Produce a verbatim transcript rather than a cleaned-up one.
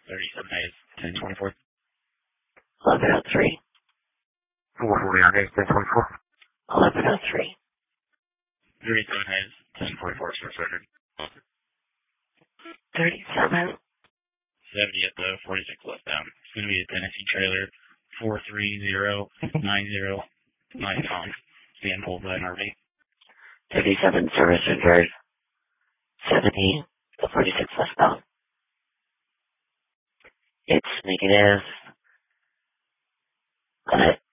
thirty-seven Hayes, ten twenty-four. eleven oh three. four forty-nine Hayes, ten twenty-four. eleven oh three. thirty-seven Hayes, ten forty-four, source record. thirty-seven. seventy at the forty-six westbound. It's going to be a Tennessee trailer, four three zero nine zero Nikon. Stand pulled by an R V. thirty-seven service reserve. seventy, the forty-six westbound. It's negative. Got it.